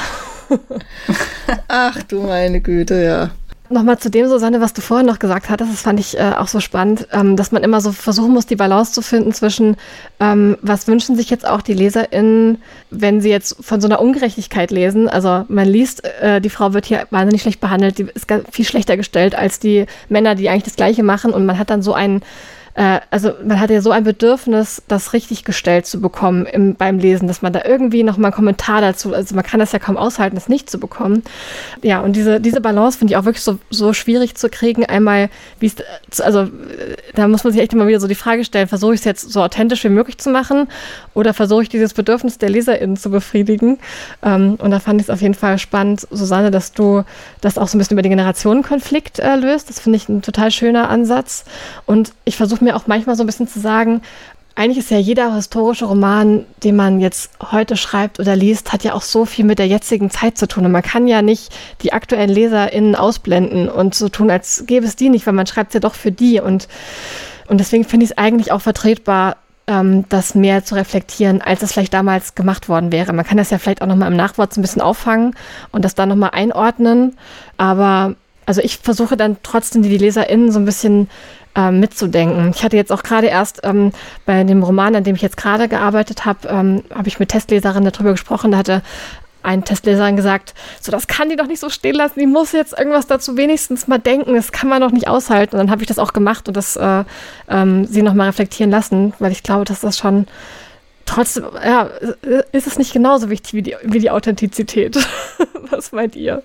Ach du meine Güte, ja. Nochmal zu dem, Susanne, was du vorhin noch gesagt hattest, das fand ich äh, auch so spannend, ähm, dass man immer so versuchen muss, die Balance zu finden zwischen, ähm, was wünschen sich jetzt auch die LeserInnen, wenn sie jetzt von so einer Ungerechtigkeit lesen. Also man liest, äh, die Frau wird hier wahnsinnig schlecht behandelt, die ist viel schlechter gestellt als die Männer, die eigentlich das Gleiche machen, und man hat dann so einen also man hat ja so ein Bedürfnis, das richtig gestellt zu bekommen im, beim Lesen, dass man da irgendwie nochmal einen Kommentar dazu, also man kann das ja kaum aushalten, das nicht zu bekommen. Ja, und diese, diese Balance finde ich auch wirklich so, so schwierig zu kriegen. Einmal, wie es, also da muss man sich echt immer wieder so die Frage stellen, versuche ich es jetzt so authentisch wie möglich zu machen oder versuche ich dieses Bedürfnis der LeserInnen zu befriedigen? Ähm, und da fand ich es auf jeden Fall spannend, Susanne, dass du das auch so ein bisschen über den Generationenkonflikt äh, löst. Das finde ich ein total schöner Ansatz. Und ich versuche mir auch manchmal so ein bisschen zu sagen, eigentlich ist ja jeder historische Roman, den man jetzt heute schreibt oder liest, hat ja auch so viel mit der jetzigen Zeit zu tun. Und man kann ja nicht die aktuellen LeserInnen ausblenden und so tun, als gäbe es die nicht, weil man schreibt es ja doch für die. Und, und deswegen finde ich es eigentlich auch vertretbar, ähm, das mehr zu reflektieren, als es vielleicht damals gemacht worden wäre. Man kann das ja vielleicht auch nochmal im Nachwort so ein bisschen auffangen und das dann nochmal einordnen. Aber also ich versuche dann trotzdem die LeserInnen so ein bisschen ähm, mitzudenken. Ich hatte jetzt auch gerade erst ähm, bei dem Roman, an dem ich jetzt gerade gearbeitet habe, ähm, habe ich mit Testleserinnen darüber gesprochen, da hatte eine Testleserin gesagt, so, das kann die doch nicht so stehen lassen, die muss jetzt irgendwas dazu wenigstens mal denken, das kann man doch nicht aushalten. Und dann habe ich das auch gemacht und das äh, ähm, sie nochmal reflektieren lassen, weil ich glaube, dass das schon trotzdem, ja, ist es nicht genauso wichtig wie die, wie die Authentizität. Was meint ihr?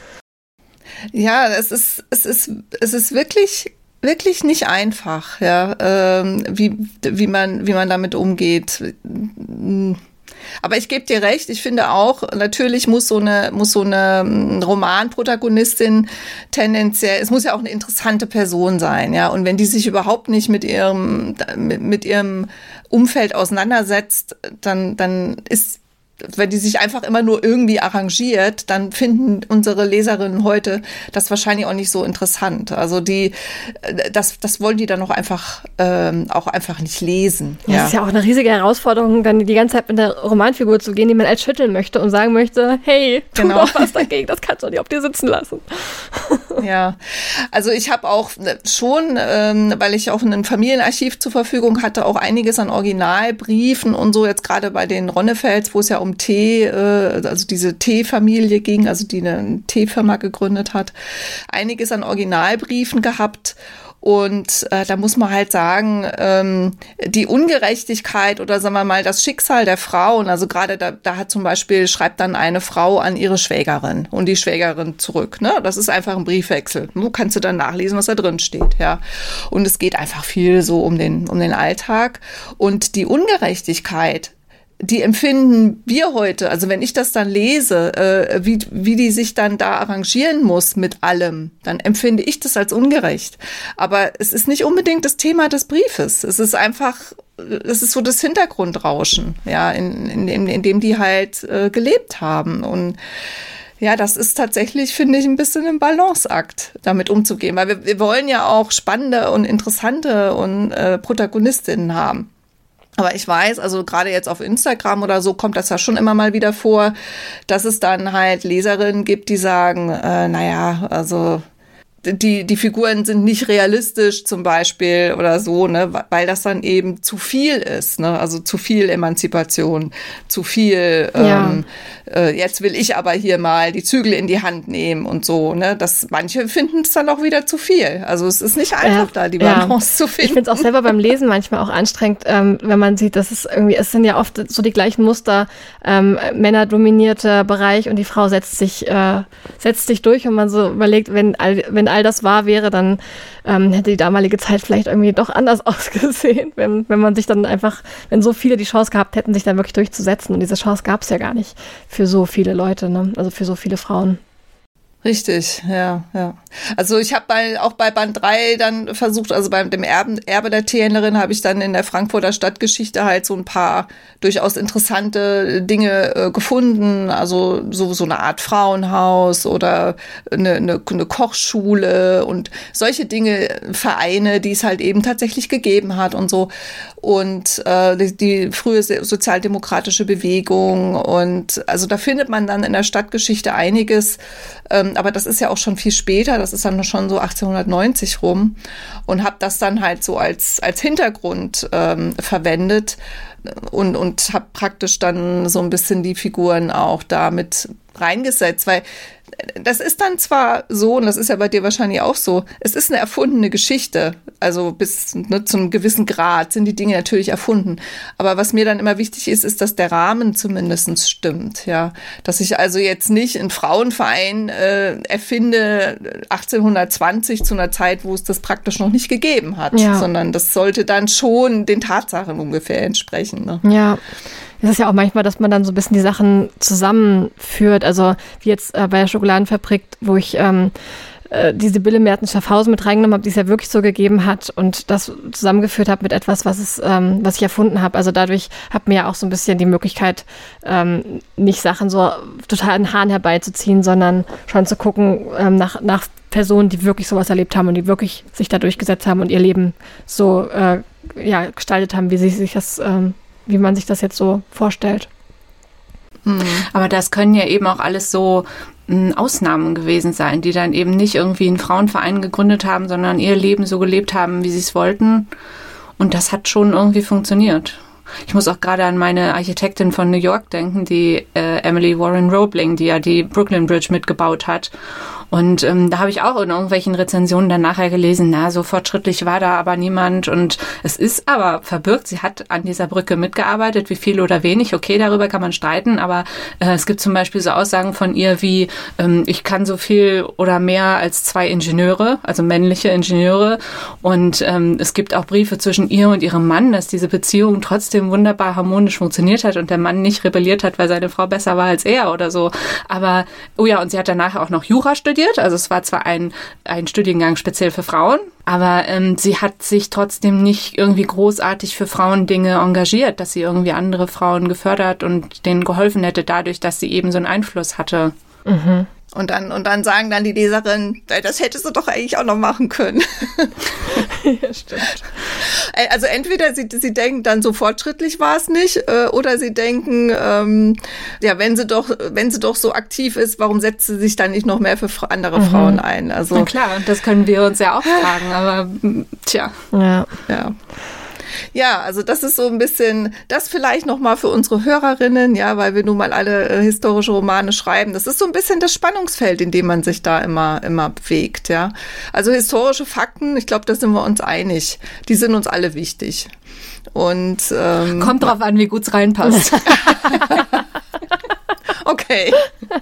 Ja, es ist, es ist, es ist wirklich, wirklich nicht einfach, ja, ähm, wie, wie man, wie man damit umgeht. Aber ich gebe dir recht, ich finde auch, natürlich muss so eine, muss so eine Romanprotagonistin tendenziell, es muss ja auch eine interessante Person sein, ja. Und wenn die sich überhaupt nicht mit ihrem, mit, mit ihrem Umfeld auseinandersetzt, dann, dann ist, wenn die sich einfach immer nur irgendwie arrangiert, dann finden unsere Leserinnen heute das wahrscheinlich auch nicht so interessant. Also die, das, das wollen die dann auch einfach, ähm, auch einfach nicht lesen. Ja. Das ist ja auch eine riesige Herausforderung, dann die ganze Zeit mit einer Romanfigur zu gehen, die man als schütteln möchte und sagen möchte, hey, tu genau. doch was dagegen, das kannst du nicht auf dir sitzen lassen. Ja, also ich habe auch schon, ähm, weil ich auch ein Familienarchiv zur Verfügung hatte, auch einiges an Originalbriefen und so, jetzt gerade bei den Ronnefels, wo es ja um Tee, äh, also diese Teefamilie ging, also die eine Teefirma gegründet hat, einiges an Originalbriefen gehabt. Und äh, da muss man halt sagen, ähm, die Ungerechtigkeit oder sagen wir mal das Schicksal der Frauen, also gerade da, da hat zum Beispiel, schreibt dann eine Frau an ihre Schwägerin und die Schwägerin zurück, ne? Das ist einfach ein Briefwechsel. Du kannst du dann nachlesen, was da drin steht, ja. Und es geht einfach viel so um den, um den Alltag. Und die Ungerechtigkeit, die empfinden wir heute, also wenn ich das dann lese, äh, wie, wie die sich dann da arrangieren muss mit allem, dann empfinde ich das als ungerecht. Aber es ist nicht unbedingt das Thema des Briefes. Es ist einfach, es ist so das Hintergrundrauschen, ja, in, in, in, in dem die halt äh, gelebt haben. Und ja, das ist tatsächlich, finde ich, ein bisschen ein Balanceakt, damit umzugehen. Weil wir, wir wollen ja auch spannende und interessante und äh, Protagonistinnen haben. Aber ich weiß, also gerade jetzt auf Instagram oder so kommt das ja schon immer mal wieder vor, dass es dann halt Leserinnen gibt, die sagen, äh, naja, also die, die Figuren sind nicht realistisch zum Beispiel oder so, ne, weil das dann eben zu viel ist, ne, also zu viel Emanzipation, zu viel, ja. ähm, äh, jetzt will ich aber hier mal die Zügel in die Hand nehmen und so, ne, das, manche finden es dann auch wieder zu viel. Also es ist nicht einfach, äh, da die Balance ja. zu finden. Ich finde es auch selber beim Lesen manchmal auch anstrengend, ähm, wenn man sieht, dass es irgendwie, es sind ja oft so die gleichen Muster, ähm, männerdominierter Bereich und die Frau setzt sich, äh, setzt sich durch und man so überlegt, wenn all, wenn all das wahr wäre, dann ähm, hätte die damalige Zeit vielleicht irgendwie doch anders ausgesehen, wenn, wenn man sich dann einfach, wenn so viele die Chance gehabt hätten, sich dann wirklich durchzusetzen. Und diese Chance gab es ja gar nicht für so viele Leute, ne? Also für so viele Frauen. Richtig, ja, ja. Also ich habe bei, auch bei Band drei dann versucht, also beim dem Erben, Erbe der Teehändlerin habe ich dann in der Frankfurter Stadtgeschichte halt so ein paar durchaus interessante Dinge äh, gefunden, also so so eine Art Frauenhaus oder eine, eine, eine Kochschule und solche Dinge, Vereine, die es halt eben tatsächlich gegeben hat und so. Und äh, die, die frühe sozialdemokratische Bewegung und also da findet man dann in der Stadtgeschichte einiges, ähm, aber das ist ja auch schon viel später, das ist dann schon so achtzehnhundertneunzig rum und habe das dann halt so als als Hintergrund ähm, verwendet und und habe praktisch dann so ein bisschen die Figuren auch damit reingesetzt, weil das ist dann zwar so, und das ist ja bei dir wahrscheinlich auch so, es ist eine erfundene Geschichte, also bis ne, zu einem gewissen Grad sind die Dinge natürlich erfunden, aber was mir dann immer wichtig ist, ist, dass der Rahmen zumindest stimmt, ja, dass ich also jetzt nicht einen Frauenverein äh, erfinde achtzehnhundertzwanzig zu einer Zeit, wo es das praktisch noch nicht gegeben hat, ja. Sondern das sollte dann schon den Tatsachen ungefähr entsprechen. Ne? Ja. Es ist ja auch manchmal, dass man dann so ein bisschen die Sachen zusammenführt. Also wie jetzt äh, bei der Schokoladenfabrik, wo ich ähm, äh, die Sibylle Mertens-Schaffhausen mit reingenommen habe, die es ja wirklich so gegeben hat und das zusammengeführt habe mit etwas, was es, ähm, was ich erfunden habe. Also dadurch hat mir ja auch so ein bisschen die Möglichkeit, ähm, nicht Sachen so total an den Haaren herbeizuziehen, sondern schon zu gucken ähm, nach, nach Personen, die wirklich sowas erlebt haben und die wirklich sich da durchgesetzt haben und ihr Leben so äh, ja, gestaltet haben, wie sie sich das ähm, wie man sich das jetzt so vorstellt. Aber das können ja eben auch alles so m, Ausnahmen gewesen sein, die dann eben nicht irgendwie einen Frauenverein gegründet haben, sondern ihr Leben so gelebt haben, wie sie es wollten. Und das hat schon irgendwie funktioniert. Ich muss auch gerade an meine Architektin von New York denken, die äh, Emily Warren Roebling, die ja die Brooklyn Bridge mitgebaut hat. Und ähm, da habe ich auch in irgendwelchen Rezensionen dann nachher gelesen, na, so fortschrittlich war da aber niemand. Und es ist aber verbirgt, sie hat an dieser Brücke mitgearbeitet, wie viel oder wenig, okay, darüber kann man streiten, aber äh, es gibt zum Beispiel so Aussagen von ihr wie, ähm, ich kann so viel oder mehr als zwei Ingenieure, also männliche Ingenieure. Und ähm, es gibt auch Briefe zwischen ihr und ihrem Mann, dass diese Beziehung trotzdem wunderbar harmonisch funktioniert hat und der Mann nicht rebelliert hat, weil seine Frau besser war als er oder so. Aber, oh ja, und sie hat danach auch noch Jura studiert. Also es war zwar ein, ein Studiengang speziell für Frauen, aber ähm, sie hat sich trotzdem nicht irgendwie großartig für Frauendinge engagiert, dass sie irgendwie andere Frauen gefördert und denen geholfen hätte dadurch, dass sie eben so einen Einfluss hatte. Mhm. Und dann, und dann sagen dann die Leserinnen, das hättest du doch eigentlich auch noch machen können. Ja, stimmt. Also entweder sie, sie denken dann, so fortschrittlich war es nicht, oder sie denken, ähm, ja, wenn sie doch, wenn sie doch so aktiv ist, warum setzt sie sich dann nicht noch mehr für andere mhm. Frauen ein? Also na klar, das können wir uns ja auch fragen, aber tja. Ja. Ja. Ja, also das ist so ein bisschen, das vielleicht nochmal für unsere Hörerinnen, ja, weil wir nun mal alle äh, historische Romane schreiben. Das ist so ein bisschen das Spannungsfeld, in dem man sich da immer, immer bewegt, ja. Also historische Fakten, ich glaube, da sind wir uns einig. Die sind uns alle wichtig. Und ähm, kommt drauf an, wie gut es reinpasst. Okay.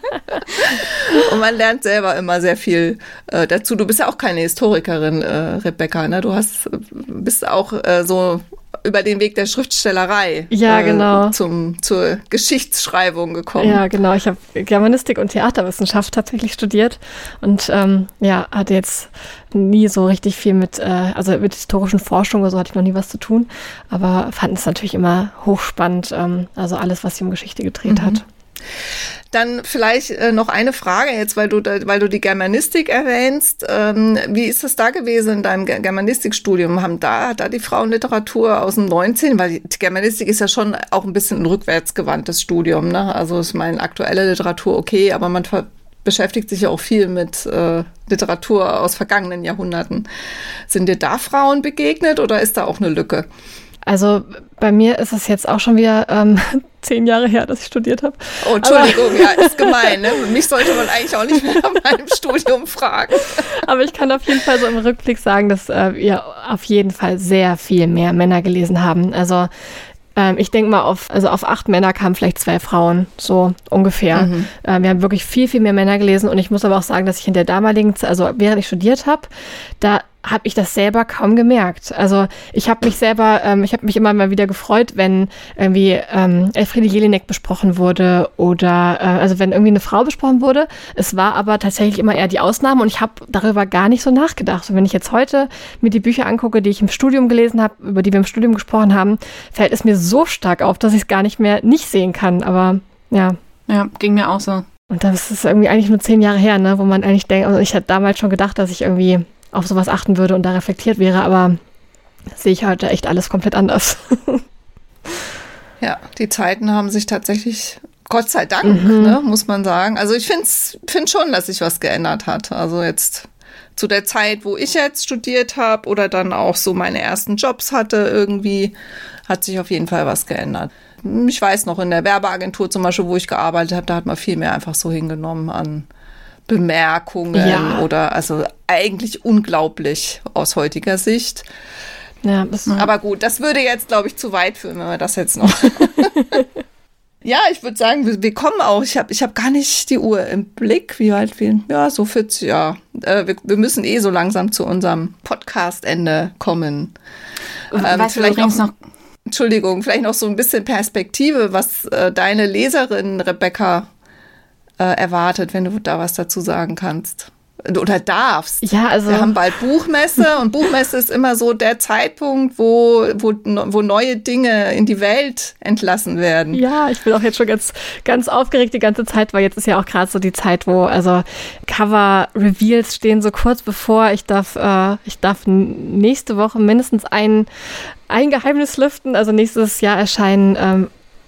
Und man lernt selber immer sehr viel äh, dazu. Du bist ja auch keine Historikerin, äh, Rebecca, ne? Du hast, bist auch äh, so über den Weg der Schriftstellerei ja, äh, genau. zum, zur Geschichtsschreibung gekommen. Ja, genau. Ich habe Germanistik und Theaterwissenschaft tatsächlich studiert und ähm, ja, hatte jetzt nie so richtig viel mit, äh, also mit historischen Forschung oder so hatte ich noch nie was zu tun, aber fand es natürlich immer hochspannend, ähm, also alles, was sich um Geschichte gedreht mhm. hat. Dann vielleicht äh, noch eine Frage jetzt, weil du da, weil du die Germanistik erwähnst. Ähm, wie ist das da gewesen in deinem Germanistikstudium? Haben da, da die Frauenliteratur aus dem neunzehnten? Weil die Germanistik ist ja schon auch ein bisschen ein rückwärtsgewandtes Studium, ne? Also ist meine aktuelle Literatur okay, aber man ver- beschäftigt sich ja auch viel mit äh, Literatur aus vergangenen Jahrhunderten. Sind dir da Frauen begegnet oder ist da auch eine Lücke? Also bei mir ist es jetzt auch schon wieder ähm, zehn Jahre her, dass ich studiert habe. Oh, Entschuldigung, aber, ja, ist gemein. Ne? Mich sollte man eigentlich auch nicht mehr nach meinem Studium fragen. Aber ich kann auf jeden Fall so im Rückblick sagen, dass äh, wir auf jeden Fall sehr viel mehr Männer gelesen haben. Also ähm, ich denke mal, auf, also auf acht Männer kamen vielleicht zwei Frauen, so ungefähr. Mhm. Äh, wir haben wirklich viel, viel mehr Männer gelesen. Und ich muss aber auch sagen, dass ich in der damaligen Zeit, also während ich studiert habe, da habe ich das selber kaum gemerkt. Also ich habe mich selber, ähm, ich habe mich immer mal wieder gefreut, wenn irgendwie ähm, Elfriede Jelinek besprochen wurde oder äh, also wenn irgendwie eine Frau besprochen wurde. Es war aber tatsächlich immer eher die Ausnahme und ich habe darüber gar nicht so nachgedacht. Und wenn ich jetzt heute mir die Bücher angucke, die ich im Studium gelesen habe, über die wir im Studium gesprochen haben, fällt es mir so stark auf, dass ich es gar nicht mehr nicht sehen kann. Aber ja. Ja, ging mir auch so. Und das ist irgendwie eigentlich nur zehn Jahre her, ne, wo man eigentlich denkt, also ich hatte damals schon gedacht, dass ich irgendwie auf sowas achten würde und da reflektiert wäre, aber sehe ich heute echt alles komplett anders. Ja, die Zeiten haben sich tatsächlich, Gott sei Dank, mhm. ne, muss man sagen. Also ich finde find schon, dass sich was geändert hat. Also jetzt zu der Zeit, wo ich jetzt studiert habe oder dann auch so meine ersten Jobs hatte, irgendwie hat sich auf jeden Fall was geändert. Ich weiß noch, in der Werbeagentur zum Beispiel, wo ich gearbeitet habe, da hat man viel mehr einfach so hingenommen an Bemerkungen ja. oder also eigentlich unglaublich aus heutiger Sicht. Ja, das aber gut, das würde jetzt, glaube ich, zu weit führen, wenn wir das jetzt noch. Ja, ich würde sagen, wir, wir kommen auch. Ich habe ich hab gar nicht die Uhr im Blick, wie weit wir, ja, so vierzig, ja. Äh, wir, wir müssen eh so langsam zu unserem Podcast-Ende kommen. Ähm, was vielleicht noch, noch Entschuldigung, vielleicht noch so ein bisschen Perspektive, was äh, deine Leserin Rebecca Äh, erwartet, wenn du da was dazu sagen kannst. Oder darfst. Ja, also. Wir haben bald Buchmesse und Buchmesse ist immer so der Zeitpunkt, wo, wo, wo neue Dinge in die Welt entlassen werden. Ja, ich bin auch jetzt schon ganz, ganz aufgeregt die ganze Zeit, weil jetzt ist ja auch gerade so die Zeit, wo also Cover-Reveals stehen so kurz bevor. Ich darf, äh, ich darf nächste Woche mindestens ein, ein Geheimnis lüften. Also nächstes Jahr erscheinen ähm,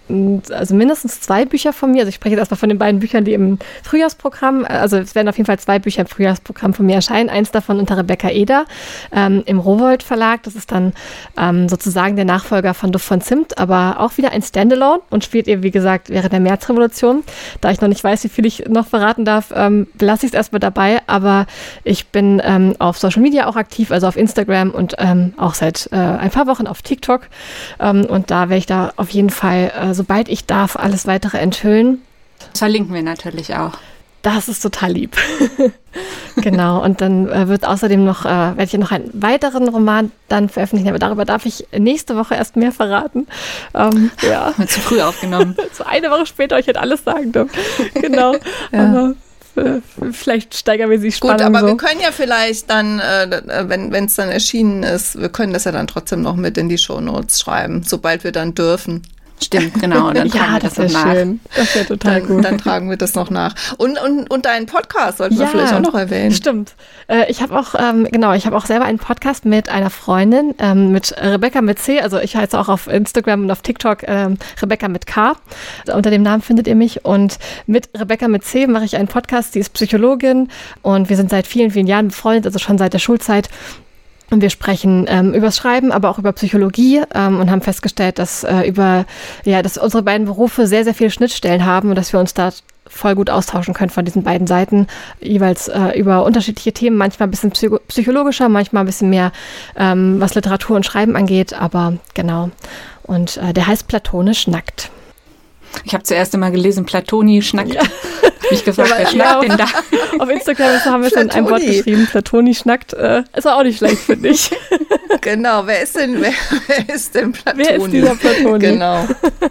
also mindestens zwei Bücher von mir. Also ich spreche jetzt erstmal von den beiden Büchern, die im Frühjahrsprogramm, also es werden auf jeden Fall zwei Bücher im Frühjahrsprogramm von mir erscheinen. Eins davon unter Rebecca Eder ähm, im Rowohlt Verlag. Das ist dann ähm, sozusagen der Nachfolger von Duft von Zimt, aber auch wieder ein Standalone und spielt eben, wie gesagt, während der Märzrevolution. Da ich noch nicht weiß, wie viel ich noch verraten darf, ähm, lasse ich es erstmal dabei. Aber ich bin ähm, auf Social Media auch aktiv, also auf Instagram und ähm, auch seit äh, ein paar Wochen auf TikTok. Ähm, und da werde ich da auf jeden Fall, äh, sobald ich darf, alles weitere enthüllen. Das verlinken wir natürlich auch. Das ist total lieb. Genau, und dann äh, wird außerdem noch, äh, werde ich noch einen weiteren Roman dann veröffentlichen, aber darüber darf ich nächste Woche erst mehr verraten. Ähm, ja. Zu früh aufgenommen. So eine Woche später, ich hätte alles sagen dürfen. Genau, ja. Aber äh, vielleicht steigern wir sie Spannung. Gut, aber so. wir können ja vielleicht dann, äh, wenn es dann erschienen ist, wir können das ja dann trotzdem noch mit in die Shownotes schreiben, sobald wir dann dürfen. Stimmt, genau. Dann tragen ja, wir das das wäre noch schön. Das wäre total dann, gut. Dann tragen wir das noch nach. Und, und, und deinen Podcast sollten ja, wir vielleicht auch noch erwähnen. Stimmt. Äh, ich habe auch, ähm, genau, ich habe auch selber einen Podcast mit einer Freundin, ähm, mit Rebecca mit C. Also ich heiße auch auf Instagram und auf TikTok ähm, Rebecca mit K. Unter dem Namen findet ihr mich. Und mit Rebecca mit C mache ich einen Podcast. Die ist Psychologin und wir sind seit vielen, vielen Jahren befreundet, also schon seit der Schulzeit. Und wir sprechen ähm, übers Schreiben, aber auch über Psychologie ähm, und haben festgestellt, dass äh, über ja, dass unsere beiden Berufe sehr, sehr viele Schnittstellen haben und dass wir uns da voll gut austauschen können von diesen beiden Seiten, jeweils äh, über unterschiedliche Themen, manchmal ein bisschen psycho- psychologischer, manchmal ein bisschen mehr, ähm, was Literatur und Schreiben angeht, aber genau. Und äh, der heißt Platonisch nackt. Ich habe zuerst immer gelesen, Platoni schnackt. Ja. Mich gefragt, wer Ja, schnackt denn da? Auf Instagram haben wir es in einem Wort geschrieben, Platoni schnackt. Äh, ist auch nicht schlecht, finde ich. Genau, wer ist denn, wer, wer ist denn Platoni? Wer ist dieser Platoni? Genau.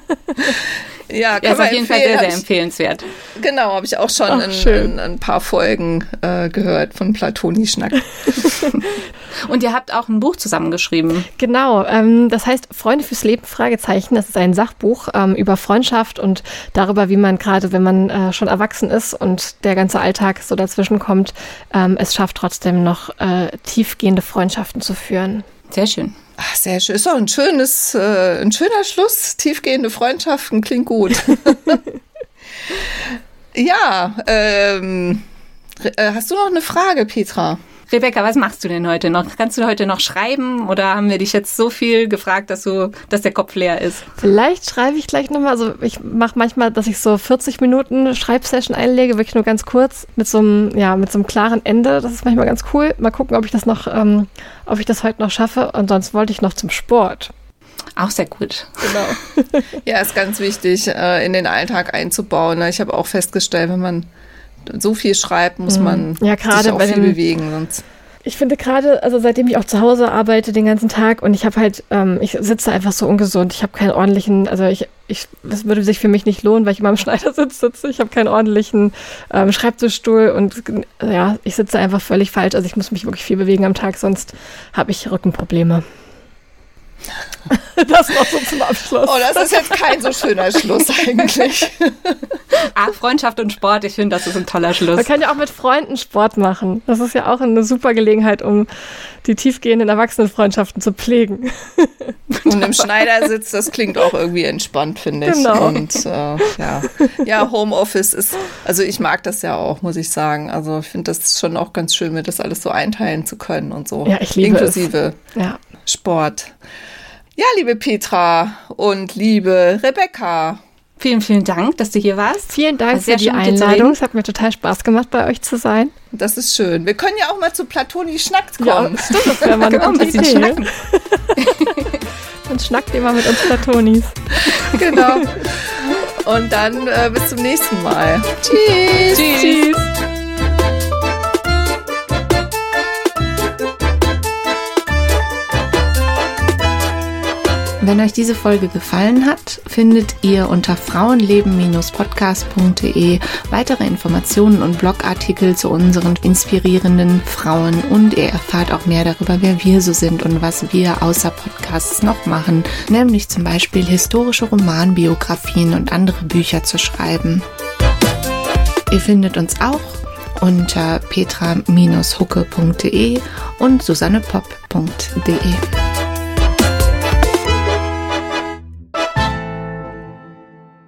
Ja, Ja, ist auf jeden Fall sehr, sehr empfehlenswert. Genau, habe ich auch schon Ach, in, schön. in ein paar Folgen äh, gehört von Platoni Schnack. Und ihr habt auch ein Buch zusammengeschrieben. Genau, ähm, das heißt Freunde fürs Leben, Fragezeichen. Das ist ein Sachbuch ähm, über Freundschaft und darüber, wie man gerade, wenn man äh, schon erwachsen ist und der ganze Alltag so dazwischen kommt, ähm, es schafft trotzdem noch äh, tiefgehende Freundschaften zu führen. Sehr schön. Ach, sehr schön. Ist doch ein schönes, äh, ein schöner Schluss. Tiefgehende Freundschaften klingt gut. Ja, ähm, hast du noch eine Frage, Petra? Rebecca, was machst du denn heute noch? Kannst du heute noch schreiben oder haben wir dich jetzt so viel gefragt, dass du, dass der Kopf leer ist? Vielleicht schreibe ich gleich nochmal, also ich mache manchmal, dass ich so vierzig Minuten Schreibsession einlege, wirklich nur ganz kurz, mit so einem, ja, mit so einem klaren Ende. Das ist manchmal ganz cool. Mal gucken, ob ich das noch, ähm, ob ich das heute noch schaffe. Und sonst wollte ich noch zum Sport. Auch sehr gut. Genau. Ja, ist ganz wichtig, äh, in den Alltag einzubauen. Ich habe auch festgestellt, wenn man so viel schreibt, muss man ja, gerade sich auch bei viel dem, bewegen. Sonst. Ich finde gerade, also seitdem ich auch zu Hause arbeite den ganzen Tag und ich habe halt, ähm, ich sitze einfach so ungesund. Ich habe keinen ordentlichen, also ich, ich, es würde sich für mich nicht lohnen, weil ich immer am Schneidersitz sitze. Ich habe keinen ordentlichen ähm, Schreibtischstuhl und ja, ich sitze einfach völlig falsch. Also ich muss mich wirklich viel bewegen am Tag, sonst habe ich Rückenprobleme. Das noch so zum Abschluss. Oh, das ist jetzt kein so schöner Schluss eigentlich. Ah, Freundschaft und Sport, ich finde, das ist ein toller Schluss. Man kann ja auch mit Freunden Sport machen. Das ist ja auch eine super Gelegenheit, um die tiefgehenden Erwachsenenfreundschaften zu pflegen. Und im Schneidersitz, das klingt auch irgendwie entspannt, finde ich. Genau. Und äh, ja. ja, Homeoffice ist, also ich mag das ja auch, muss ich sagen. Also ich finde das schon auch ganz schön, mir das alles so einteilen zu können und so. Ja, ich liebe Inklusive es. Ja. Sport. Ja, liebe Petra und liebe Rebecca. Vielen, vielen Dank, dass du hier warst. Vielen Dank War sehr für die schön, mit dir zu Einladung. reden. Es hat mir total Spaß gemacht, bei euch zu sein. Das ist schön. Wir können ja auch mal zu Platoni Schnackt Ja, kommen. stimmt, das wäre mal eine Genau, ein gute bisschen Idee. schnacken. Dann schnackt ihr mal mit uns Platonis. Genau. Und dann äh, bis zum nächsten Mal. Tschüss. Tschüss. Tschüss. Wenn euch diese Folge gefallen hat, findet ihr unter frauenleben Bindestrich podcast punkt de weitere Informationen und Blogartikel zu unseren inspirierenden Frauen und ihr erfahrt auch mehr darüber, wer wir so sind und was wir außer Podcasts noch machen, nämlich zum Beispiel historische Romanbiografien und andere Bücher zu schreiben. Ihr findet uns auch unter petra Bindestrich hucke punkt de und susannepopp punkt de.